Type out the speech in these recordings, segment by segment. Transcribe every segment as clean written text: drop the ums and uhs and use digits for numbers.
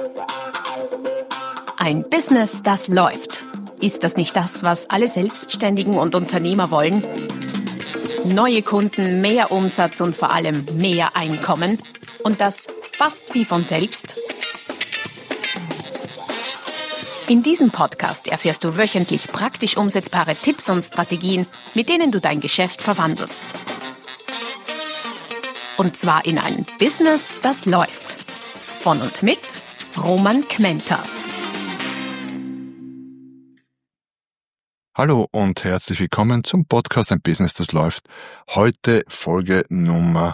Ein Business, das läuft. Ist das nicht das, was alle Selbstständigen und Unternehmer wollen? Neue Kunden, mehr Umsatz und vor allem mehr Einkommen. Und das fast wie von selbst. In diesem Podcast erfährst du wöchentlich praktisch umsetzbare Tipps und Strategien, mit denen du dein Geschäft verwandelst. Und zwar in ein Business, das läuft. Von und mit Roman Kmenter. Hallo und herzlich willkommen zum Podcast Ein Business, das läuft. Heute Folge Nummer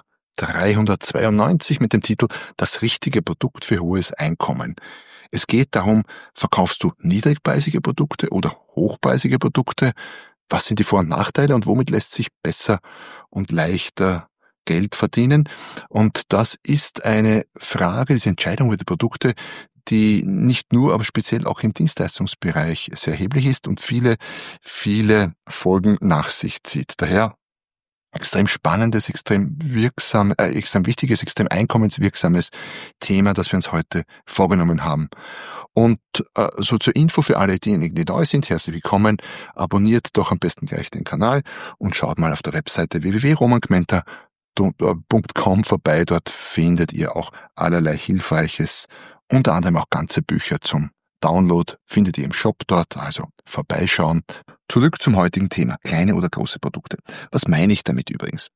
392 mit dem Titel Das richtige Produkt für hohes Einkommen. Es geht darum, verkaufst du niedrigpreisige Produkte oder hochpreisige Produkte? Was sind die Vor- und Nachteile und womit lässt sich besser und leichter Geld verdienen? Und das ist eine Frage, diese Entscheidung über die Produkte, die nicht nur, aber speziell auch im Dienstleistungsbereich sehr erheblich ist und viele Folgen nach sich zieht. Daher extrem spannendes, extrem wichtiges, extrem einkommenswirksames Thema, das wir uns heute vorgenommen haben. Und so zur Info für alle diejenigen, die neu sind, herzlich willkommen. Abonniert doch am besten gleich den Kanal und schaut mal auf der Webseite www.romankmenter.com vorbei. Dort findet ihr auch allerlei Hilfreiches, unter anderem auch ganze Bücher zum Download, findet ihr im Shop dort, also vorbeischauen. Zurück zum heutigen Thema, kleine oder große Produkte. Was meine ich damit übrigens?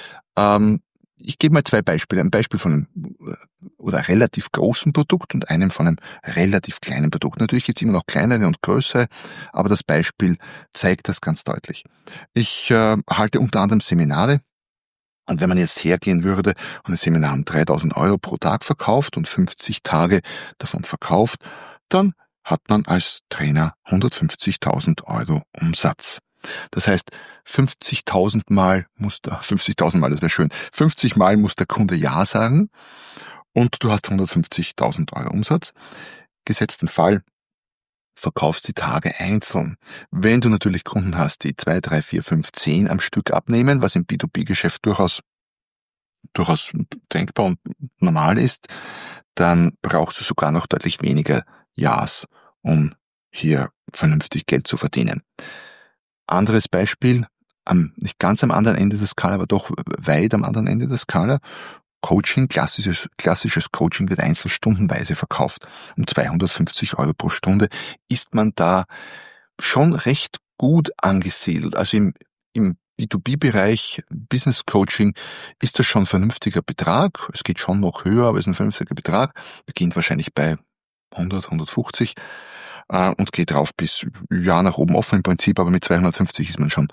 Ich gebe mal zwei Beispiele. Ein Beispiel von einem relativ großen Produkt und einem von einem relativ kleinen Produkt. Natürlich gibt es immer noch kleinere und größere, aber das Beispiel zeigt das ganz deutlich. Ich halte unter anderem Seminare. Und wenn man jetzt hergehen würde und ein Seminar um 3.000 € pro Tag verkauft und 50 Tage davon verkauft, dann hat man als Trainer 150.000 € Umsatz. Das heißt, 50.000 Mal, das wäre schön, 50 Mal muss der Kunde Ja sagen und du hast 150.000 € Umsatz. Gesetzten Fall, verkaufst die Tage einzeln. Wenn du natürlich Kunden hast, die 2, 3, 4, 5, 10 am Stück abnehmen, was im B2B-Geschäft durchaus denkbar und normal ist, dann brauchst du sogar noch deutlich weniger Ja's, um hier vernünftig Geld zu verdienen. Anderes Beispiel, nicht ganz am anderen Ende der Skala, aber doch weit am anderen Ende der Skala. Coaching, klassisches Coaching wird einzelstundenweise verkauft. Um 250 € pro Stunde ist man da schon recht gut angesiedelt. Also im B2B-Bereich, Business Coaching, ist das schon ein vernünftiger Betrag. Es geht schon noch höher, aber es ist ein vernünftiger Betrag. Beginnt wahrscheinlich bei 100, 150 und geht rauf bis nach oben offen im Prinzip, aber mit 250 ist man schon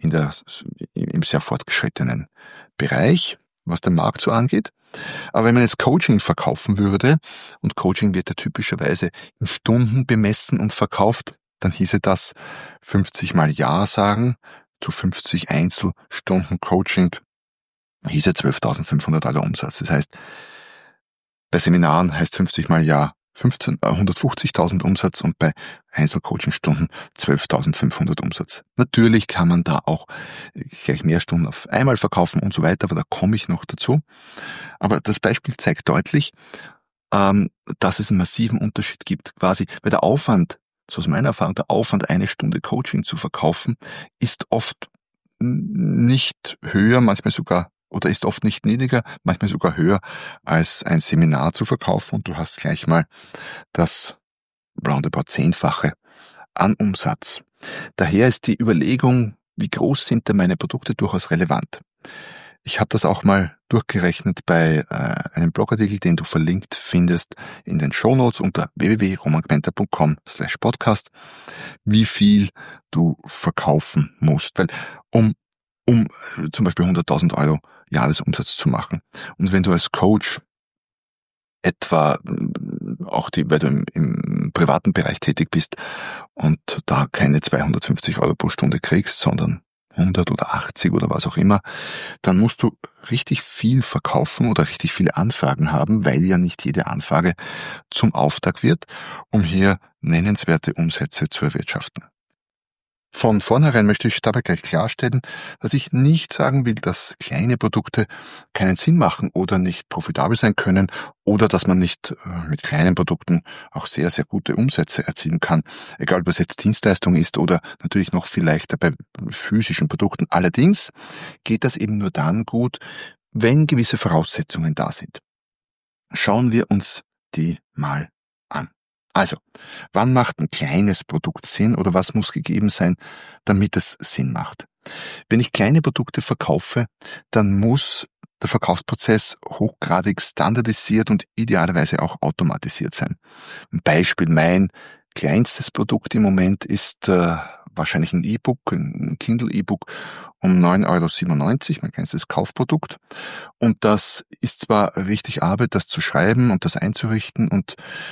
im sehr fortgeschrittenen Bereich, was den Markt so angeht. Aber wenn man jetzt Coaching verkaufen würde, und Coaching wird ja typischerweise in Stunden bemessen und verkauft, dann hieße das 50 mal Ja sagen zu 50 Einzelstunden Coaching, hieße 12.500 € Umsatz. Das heißt, bei Seminaren heißt 50 mal Ja 150.000 Umsatz und bei Einzelcoaching-Stunden 12.500 Umsatz. Natürlich kann man da auch gleich mehr Stunden auf einmal verkaufen und so weiter, aber da komme ich noch dazu. Aber das Beispiel zeigt deutlich, dass es einen massiven Unterschied gibt. Quasi, weil der Aufwand, so aus meiner Erfahrung, der Aufwand, eine Stunde Coaching zu verkaufen, ist oft nicht höher, ist oft nicht niedriger, manchmal sogar höher, als ein Seminar zu verkaufen und du hast gleich mal das roundabout 10-fache an Umsatz. Daher ist die Überlegung, wie groß sind denn meine Produkte, durchaus relevant. Ich habe das auch mal durchgerechnet bei einem Blogartikel, den du verlinkt findest in den Shownotes unter www.romankmenter.com/podcast, wie viel du verkaufen musst. Weil um zum Beispiel 100.000 € Jahresumsatz zu machen. Und wenn du als Coach etwa weil du im privaten Bereich tätig bist und da keine 250 € pro Stunde kriegst, sondern 100 oder 80 oder was auch immer, dann musst du richtig viel verkaufen oder richtig viele Anfragen haben, weil ja nicht jede Anfrage zum Auftrag wird, um hier nennenswerte Umsätze zu erwirtschaften. Von vornherein möchte ich dabei gleich klarstellen, dass ich nicht sagen will, dass kleine Produkte keinen Sinn machen oder nicht profitabel sein können oder dass man nicht mit kleinen Produkten auch sehr, sehr gute Umsätze erzielen kann, egal ob es jetzt Dienstleistung ist oder natürlich noch viel leichter bei physischen Produkten. Allerdings geht das eben nur dann gut, wenn gewisse Voraussetzungen da sind. Schauen wir uns die mal an. Also, wann macht ein kleines Produkt Sinn oder was muss gegeben sein, damit es Sinn macht? Wenn ich kleine Produkte verkaufe, dann muss der Verkaufsprozess hochgradig standardisiert und idealerweise auch automatisiert sein. Ein Beispiel, mein kleinstes Produkt im Moment ist wahrscheinlich ein E-Book, ein Kindle-E-Book um 9,97 €, mein kleinstes Kaufprodukt. Und das ist zwar richtig Arbeit, das zu schreiben und das einzurichten und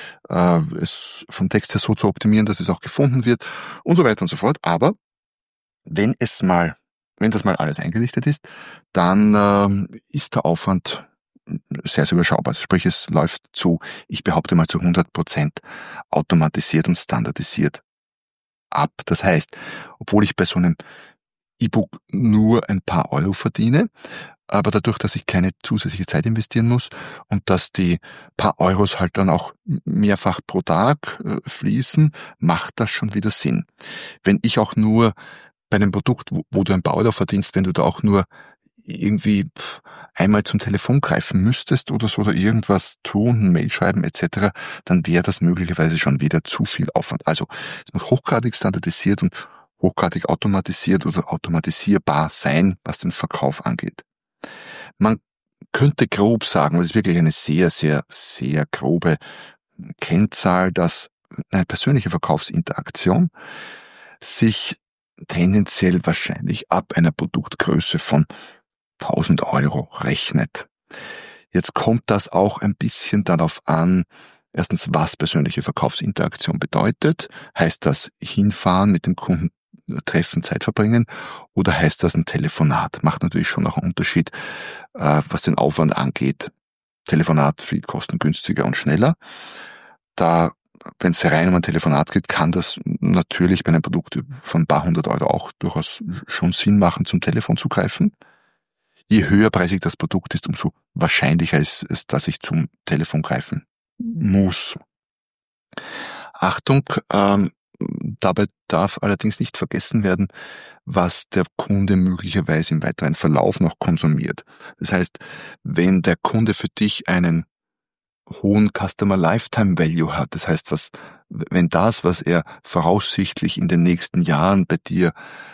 es vom Text her so zu optimieren, dass es auch gefunden wird und so weiter und so fort, aber wenn das mal alles eingerichtet ist, dann ist der Aufwand sehr, sehr überschaubar. Also sprich, es läuft ich behaupte mal zu 100% automatisiert und standardisiert ab. Das heißt, obwohl ich bei so einem E-Book nur ein paar Euro verdiene, aber dadurch, dass ich keine zusätzliche Zeit investieren muss und dass die paar Euros halt dann auch mehrfach pro Tag fließen, macht das schon wieder Sinn. Wenn ich auch nur bei einem Produkt, wo du ein paar Euro verdienst, wenn du da auch nur irgendwie einmal zum Telefon greifen müsstest oder so oder irgendwas tun, Mail schreiben etc., dann wäre das möglicherweise schon wieder zu viel Aufwand. Also es muss hochgradig standardisiert und hochgradig automatisiert oder automatisierbar sein, was den Verkauf angeht. Man könnte grob sagen, das ist wirklich eine sehr, sehr, sehr grobe Kennzahl, dass eine persönliche Verkaufsinteraktion sich tendenziell wahrscheinlich ab einer Produktgröße von 1.000 € rechnet. Jetzt kommt das auch ein bisschen darauf an, erstens, was persönliche Verkaufsinteraktion bedeutet. Heißt das hinfahren, mit dem Kunden treffen, Zeit verbringen, oder heißt das ein Telefonat? Macht natürlich schon auch einen Unterschied, was den Aufwand angeht. Telefonat viel kostengünstiger und schneller. Wenn es rein um ein Telefonat geht, kann das natürlich bei einem Produkt von ein paar hundert Euro auch durchaus schon Sinn machen, zum Telefon zu greifen. Je höherpreisig das Produkt ist, umso wahrscheinlicher ist es, dass ich zum Telefon greifen muss. Achtung, dabei darf allerdings nicht vergessen werden, was der Kunde möglicherweise im weiteren Verlauf noch konsumiert. Das heißt, wenn der Kunde für dich einen hohen Customer Lifetime Value hat, das heißt, wenn das, was er voraussichtlich in den nächsten Jahren bei dir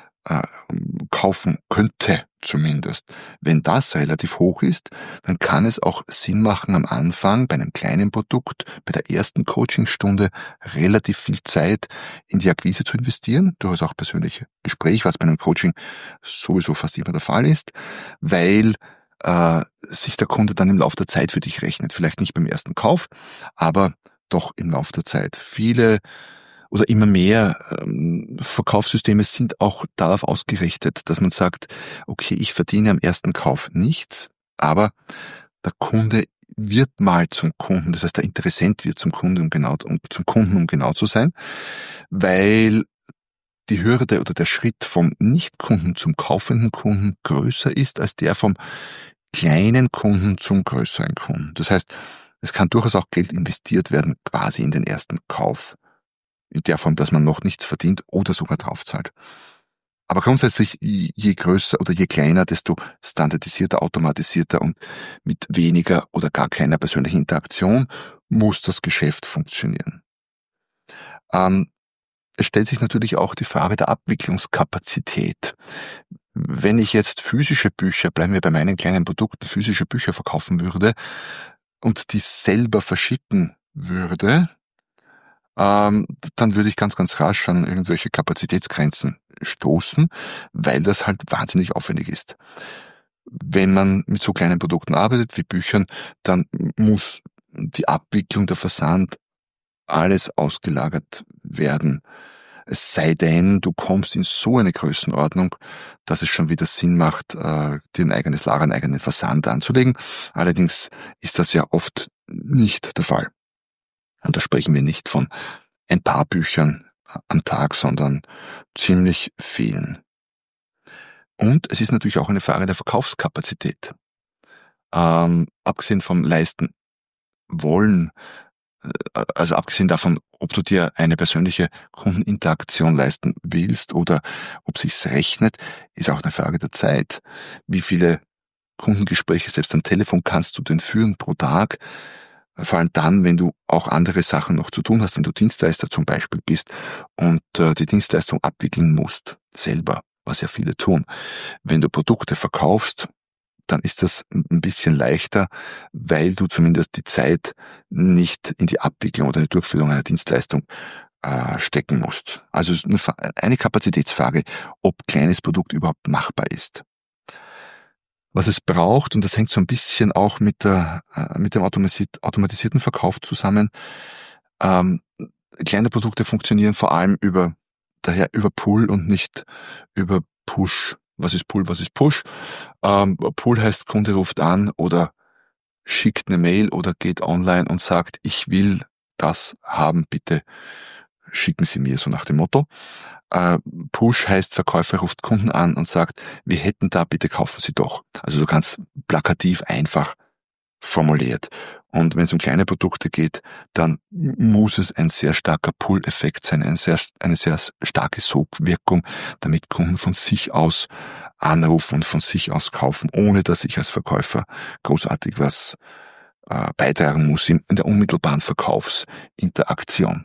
kaufen könnte zumindest, wenn das relativ hoch ist, dann kann es auch Sinn machen, am Anfang bei einem kleinen Produkt, bei der ersten Coachingstunde relativ viel Zeit in die Akquise zu investieren, durchaus auch persönliche Gespräch, was bei einem Coaching sowieso fast immer der Fall ist, weil sich der Kunde dann im Laufe der Zeit für dich rechnet. Vielleicht nicht beim ersten Kauf, aber doch im Laufe der Zeit. Viele oder immer mehr Verkaufssysteme sind auch darauf ausgerichtet, dass man sagt, okay, ich verdiene am ersten Kauf nichts, aber der Kunde wird mal zum Kunden, das heißt der Interessent wird zum Kunden, um genau zu sein, weil die Hürde oder der Schritt vom Nicht-Kunden zum kaufenden Kunden größer ist als der vom kleinen Kunden zum größeren Kunden. Das heißt, es kann durchaus auch Geld investiert werden, quasi in den ersten Kauf. In der Form, dass man noch nichts verdient oder sogar draufzahlt. Aber grundsätzlich, je größer oder je kleiner, desto standardisierter, automatisierter und mit weniger oder gar keiner persönlichen Interaktion muss das Geschäft funktionieren. Es stellt sich natürlich auch die Frage der Abwicklungskapazität. Wenn ich jetzt physische Bücher, bleiben wir bei meinen kleinen Produkten, physische Bücher verkaufen würde und die selber verschicken würde, dann würde ich ganz, ganz rasch an irgendwelche Kapazitätsgrenzen stoßen, weil das halt wahnsinnig aufwendig ist. Wenn man mit so kleinen Produkten arbeitet wie Büchern, dann muss die Abwicklung, der Versand, alles ausgelagert werden. Es sei denn, du kommst in so eine Größenordnung, dass es schon wieder Sinn macht, dir ein eigenes Lager, einen eigenen Versand anzulegen. Allerdings ist das ja oft nicht der Fall. Und da sprechen wir nicht von ein paar Büchern, am Tag, sondern ziemlich vielen. Und es ist natürlich auch eine Frage der Verkaufskapazität. Abgesehen vom Leisten wollen, also abgesehen davon, ob du dir eine persönliche Kundeninteraktion leisten willst oder ob sich's rechnet, ist auch eine Frage der Zeit. Wie viele Kundengespräche selbst am Telefon kannst du denn führen pro Tag? Vor allem dann, wenn du auch andere Sachen noch zu tun hast, wenn du Dienstleister zum Beispiel bist und die Dienstleistung abwickeln musst, selber, was ja viele tun. Wenn du Produkte verkaufst, dann ist das ein bisschen leichter, weil du zumindest die Zeit nicht in die Abwicklung oder die Durchführung einer Dienstleistung stecken musst. Also es ist eine Kapazitätsfrage, ob kleines Produkt überhaupt machbar ist. Was es braucht, und das hängt so ein bisschen auch mit dem automatisierten Verkauf zusammen, kleine Produkte funktionieren vor allem über Pull und nicht über Push. Was ist Pull, was ist Push? Pull heißt, Kunde ruft an oder schickt eine Mail oder geht online und sagt, ich will das haben, bitte schicken Sie mir, so nach dem Motto. Push heißt, Verkäufer ruft Kunden an und sagt, wir hätten da, bitte kaufen Sie doch. Also so ganz plakativ einfach formuliert. Und wenn es um kleine Produkte geht, dann muss es ein sehr starker Pull-Effekt sein, eine sehr starke Sogwirkung, damit Kunden von sich aus anrufen und von sich aus kaufen, ohne dass ich als Verkäufer großartig was beitragen muss in der unmittelbaren Verkaufsinteraktion.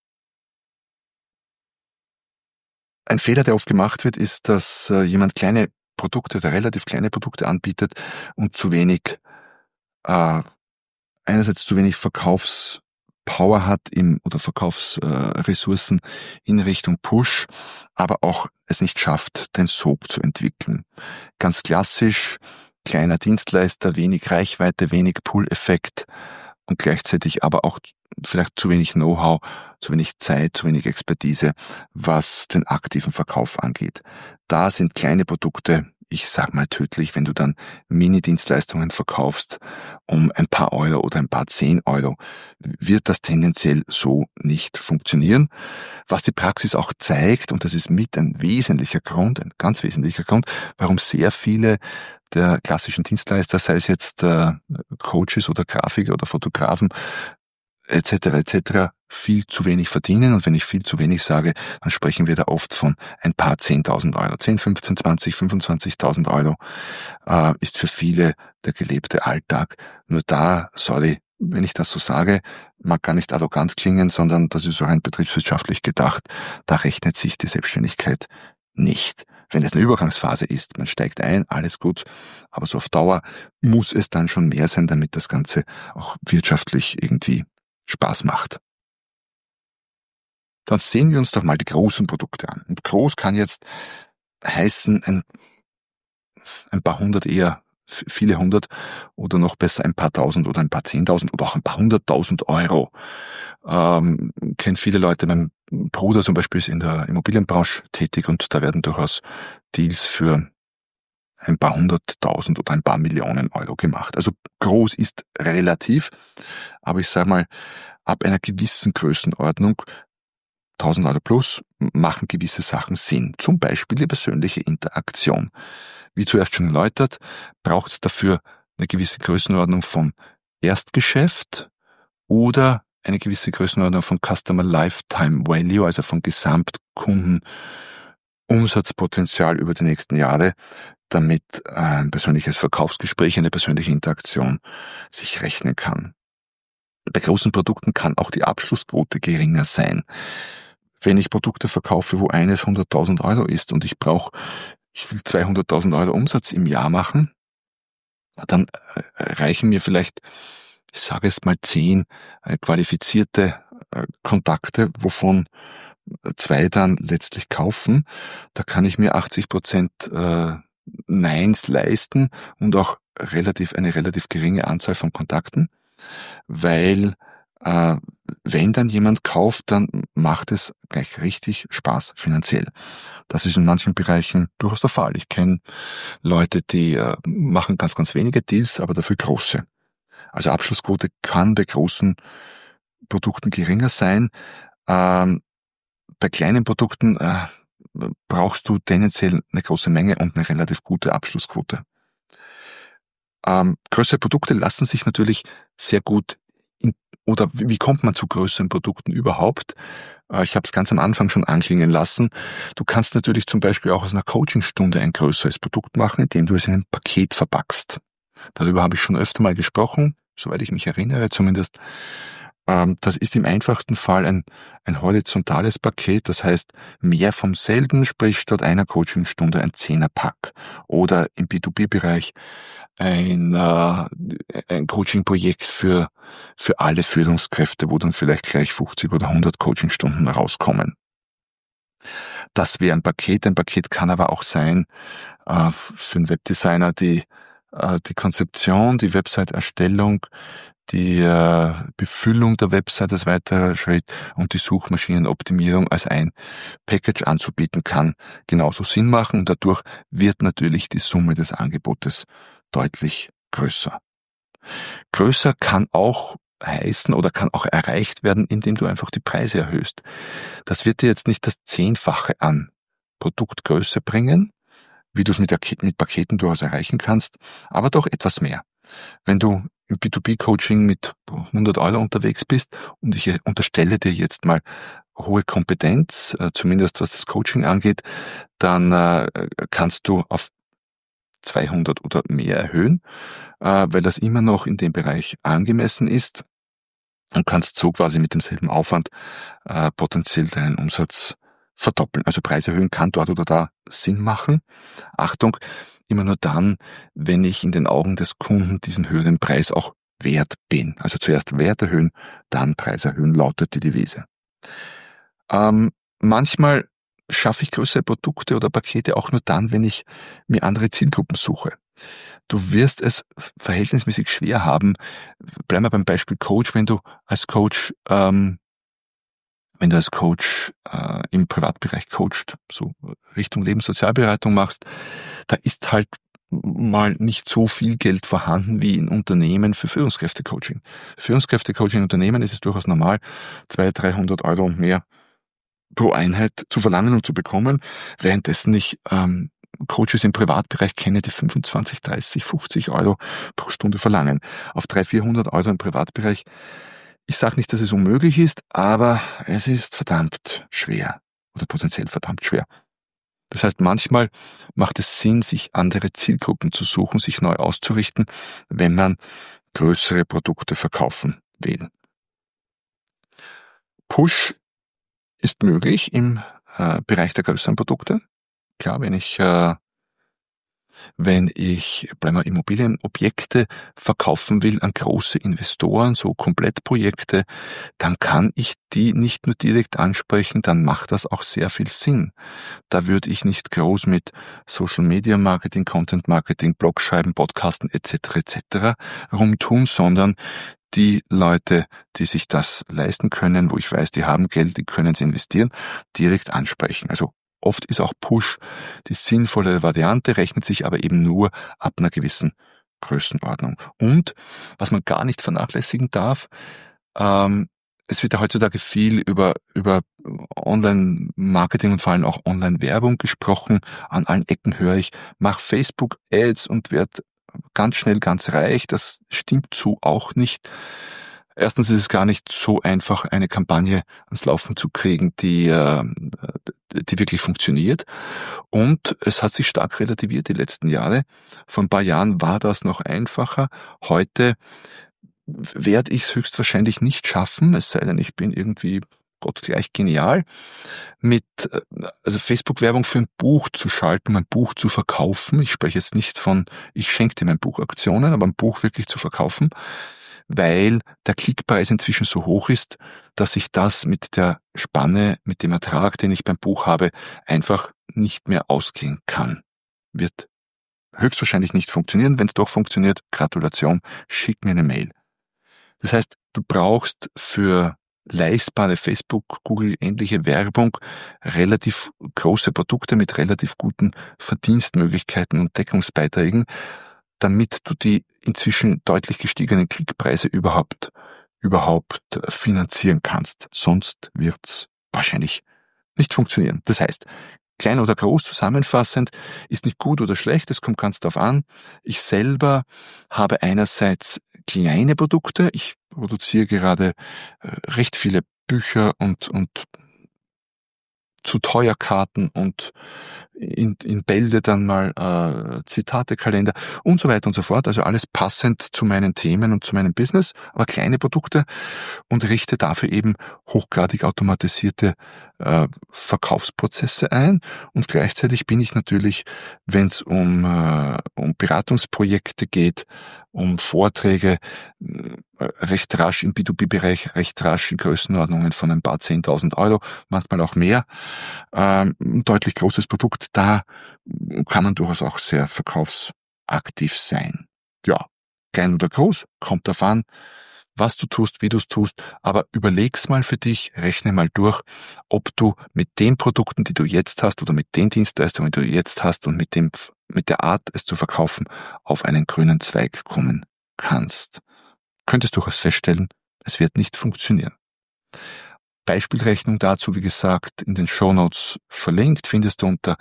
Ein Fehler, der oft gemacht wird, ist, dass jemand kleine Produkte oder relativ kleine Produkte anbietet und einerseits zu wenig Verkaufspower hat oder Verkaufsressourcen in Richtung Push, aber auch es nicht schafft, den Sog zu entwickeln. Ganz klassisch, kleiner Dienstleister, wenig Reichweite, wenig Pull-Effekt und gleichzeitig aber auch vielleicht zu wenig Know-how, zu wenig Zeit, zu wenig Expertise, was den aktiven Verkauf angeht. Da sind kleine Produkte, ich sag mal tödlich, wenn du dann Mini-Dienstleistungen verkaufst um ein paar Euro oder ein paar 10 Euro, wird das tendenziell so nicht funktionieren. Was die Praxis auch zeigt, und das ist mit ein ganz wesentlicher Grund, warum sehr viele der klassischen Dienstleister, sei es jetzt Coaches oder Grafiker oder Fotografen, etc., viel zu wenig verdienen. Und wenn ich viel zu wenig sage, dann sprechen wir da oft von ein paar 10.000 Euro. 10, 15, 20, 25.000 Euro ist für viele der gelebte Alltag. Nur da, sorry, wenn ich das so sage, mag gar nicht arrogant klingen, sondern das ist auch rein betriebswirtschaftlich gedacht, da rechnet sich die Selbstständigkeit nicht. Wenn es eine Übergangsphase ist, man steigt ein, alles gut, aber so auf Dauer muss es dann schon mehr sein, damit das Ganze auch wirtschaftlich irgendwie Spaß macht. Dann sehen wir uns doch mal die großen Produkte an. Und groß kann jetzt heißen ein paar hundert, eher viele hundert oder noch besser ein paar tausend oder ein paar 10.000 oder auch ein paar 100.000 Euro. Kennt viele Leute. Mein Bruder zum Beispiel ist in der Immobilienbranche tätig und da werden durchaus Deals für ein paar 100.000 oder ein paar Millionen Euro gemacht. Also groß ist relativ, aber ich sage mal, ab einer gewissen Größenordnung, 1.000 Euro plus, machen gewisse Sachen Sinn. Zum Beispiel die persönliche Interaktion. Wie zuerst schon erläutert, braucht es dafür eine gewisse Größenordnung von Erstgeschäft oder eine gewisse Größenordnung von Customer Lifetime Value, also von Gesamtkundenumsatzpotenzial über die nächsten Jahre, damit ein persönliches Verkaufsgespräch, eine persönliche Interaktion sich rechnen kann. Bei großen Produkten kann auch die Abschlussquote geringer sein. Wenn ich Produkte verkaufe, wo eines 100.000 Euro ist und ich will 200.000 Euro Umsatz im Jahr machen, dann reichen mir vielleicht, ich sage es mal 10 qualifizierte Kontakte, wovon 2 dann letztlich kaufen. Da kann ich mir 80% Neins leisten und auch eine relativ geringe Anzahl von Kontakten, weil wenn dann jemand kauft, dann macht es gleich richtig Spaß finanziell. Das ist in manchen Bereichen durchaus der Fall. Ich kenne Leute, die machen ganz, ganz wenige Deals, aber dafür große. Also Abschlussquote kann bei großen Produkten geringer sein. bei kleinen Produkten brauchst du tendenziell eine große Menge und eine relativ gute Abschlussquote. Größere Produkte lassen sich natürlich sehr gut oder wie kommt man zu größeren Produkten überhaupt? Ich habe es ganz am Anfang schon anklingen lassen. Du kannst natürlich zum Beispiel auch aus einer Coachingstunde ein größeres Produkt machen, indem du es in ein Paket verpackst. Darüber habe ich schon öfter mal gesprochen, soweit ich mich erinnere zumindest. Das ist im einfachsten Fall ein horizontales Paket, das heißt mehr vom selben, sprich statt einer Coachingstunde ein 10er-Pack. Oder im B2B-Bereich ein Coaching-Projekt für alle Führungskräfte, wo dann vielleicht gleich 50 oder 100 Coachingstunden rauskommen. Das wäre ein Paket. Ein Paket kann aber auch sein, für einen Webdesigner die Konzeption, die Website-Erstellung, die Befüllung der Website als weiterer Schritt und die Suchmaschinenoptimierung als ein Package anzubieten kann, genauso Sinn machen. Und dadurch wird natürlich die Summe des Angebotes deutlich größer. Größer kann auch heißen oder kann auch erreicht werden, indem du einfach die Preise erhöhst. Das wird dir jetzt nicht das 10-fache an Produktgröße bringen, wie du es mit Paketen durchaus erreichen kannst, aber doch etwas mehr. Wenn du im B2B-Coaching mit 100 € unterwegs bist und ich unterstelle dir jetzt mal hohe Kompetenz, zumindest was das Coaching angeht, dann kannst du auf 200 oder mehr erhöhen, weil das immer noch in dem Bereich angemessen ist und kannst so quasi mit demselben Aufwand potenziell deinen Umsatz verdoppeln. Also Preis erhöhen kann dort oder da Sinn machen. Achtung, immer nur dann, wenn ich in den Augen des Kunden diesen höheren Preis auch wert bin. Also zuerst Wert erhöhen, dann Preis erhöhen, lautet die Devise. Manchmal schaffe ich größere Produkte oder Pakete auch nur dann, wenn ich mir andere Zielgruppen suche. Du wirst es verhältnismäßig schwer haben. Bleiben wir beim Beispiel Coach, wenn du als Coach im Privatbereich coachst, so Richtung Lebenssozialberatung machst, da ist halt mal nicht so viel Geld vorhanden wie in Unternehmen für Führungskräftecoaching. Führungskräftecoaching in Unternehmen ist es durchaus normal, 200-300 € und mehr pro Einheit zu verlangen und zu bekommen, währenddessen ich Coaches im Privatbereich kenne, die 25, 30, 50 € pro Stunde verlangen. Auf 300-400 € im Privatbereich. Ich sage nicht, dass es unmöglich ist, aber es ist verdammt schwer oder potenziell verdammt schwer. Das heißt, manchmal macht es Sinn, sich andere Zielgruppen zu suchen, sich neu auszurichten, wenn man größere Produkte verkaufen will. Push ist möglich im Bereich der größeren Produkte. Klar, wenn ich bleiben wir Immobilienobjekte verkaufen will an große Investoren, so Komplettprojekte, dann kann ich die nicht nur direkt ansprechen, dann macht das auch sehr viel Sinn. Da würde ich nicht groß mit Social Media Marketing, Content Marketing, Blog schreiben, Podcasten etc. rumtun, sondern die Leute, die sich das leisten können, wo ich weiß, die haben Geld, die können es investieren, direkt ansprechen. Also oft ist auch Push die sinnvolle Variante, rechnet sich aber eben nur ab einer gewissen Größenordnung. Und was man gar nicht vernachlässigen darf, es wird ja heutzutage viel über Online-Marketing und vor allem auch Online-Werbung gesprochen. An allen Ecken höre ich, mach Facebook-Ads und werd ganz schnell ganz reich. Das stimmt so auch nicht. Erstens ist es gar nicht so einfach, eine Kampagne ans Laufen zu kriegen, die wirklich funktioniert. Und es hat sich stark relativiert die letzten Jahre. Vor ein paar Jahren war das noch einfacher. Heute werde ich es höchstwahrscheinlich nicht schaffen, es sei denn, ich bin irgendwie gottgleich genial, also Facebook-Werbung für ein Buch zu schalten, um ein Buch zu verkaufen. Ich spreche jetzt nicht von, ich schenke dir mein Buch Aktionen, aber ein Buch wirklich zu verkaufen, weil der Klickpreis inzwischen so hoch ist, dass ich das mit der Spanne, mit dem Ertrag, den ich beim Buch habe, einfach nicht mehr ausgehen kann. Wird höchstwahrscheinlich nicht funktionieren. Wenn es doch funktioniert, Gratulation, schick mir eine Mail. Das heißt, du brauchst für leistbare Facebook, Google ähnliche Werbung relativ große Produkte mit relativ guten Verdienstmöglichkeiten und Deckungsbeiträgen, damit du die inzwischen deutlich gestiegenen Klickpreise überhaupt finanzieren kannst. Sonst wird's wahrscheinlich nicht funktionieren. Das heißt, klein oder groß zusammenfassend, ist nicht gut oder schlecht, es kommt ganz darauf an. Ich selber habe einerseits kleine Produkte, ich produziere gerade recht viele Bücher und zu teuer Karten und in Bälde dann mal Zitatekalender und so weiter und so fort. Also alles passend zu meinen Themen und zu meinem Business, aber kleine Produkte und richte dafür eben hochgradig automatisierte Verkaufsprozesse ein. Und gleichzeitig bin ich natürlich, wenn es um Beratungsprojekte geht, um Vorträge, recht rasch im B2B-Bereich, recht rasch in Größenordnungen von ein paar 10.000 Euro, manchmal auch mehr. Ein deutlich großes Produkt, da kann man durchaus auch sehr verkaufsaktiv sein. Ja, klein oder groß, kommt drauf an, was du tust, wie du es tust, aber überleg's mal für dich, rechne mal durch, ob du mit den Produkten, die du jetzt hast oder mit den Dienstleistungen, die du jetzt hast und mit der Art, es zu verkaufen, auf einen grünen Zweig kommen kannst. Könntest durchaus feststellen, es wird nicht funktionieren. Beispielrechnung dazu, wie gesagt, in den Shownotes verlinkt, findest du unter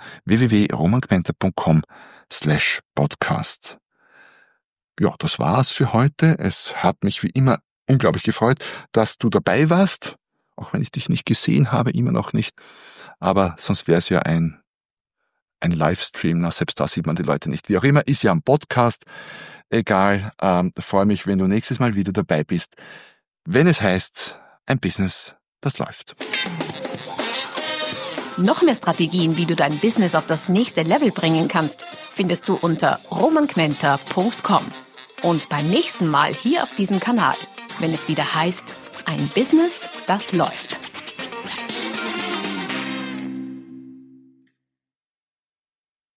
www.romangmenta.com/podcast. Ja, das war's für heute. Es hat mich wie immer unglaublich gefreut, dass du dabei warst, auch wenn ich dich nicht gesehen habe, immer noch nicht. Aber sonst wäre es ja ein Livestream, na, selbst da sieht man die Leute nicht. Wie auch immer, ist ja ein Podcast. Egal, freue mich, wenn du nächstes Mal wieder dabei bist, wenn es heißt, ein Business, das läuft. Noch mehr Strategien, wie du dein Business auf das nächste Level bringen kannst, findest du unter romangmenta.com. Und beim nächsten Mal hier auf diesem Kanal, wenn es wieder heißt, ein Business, das läuft.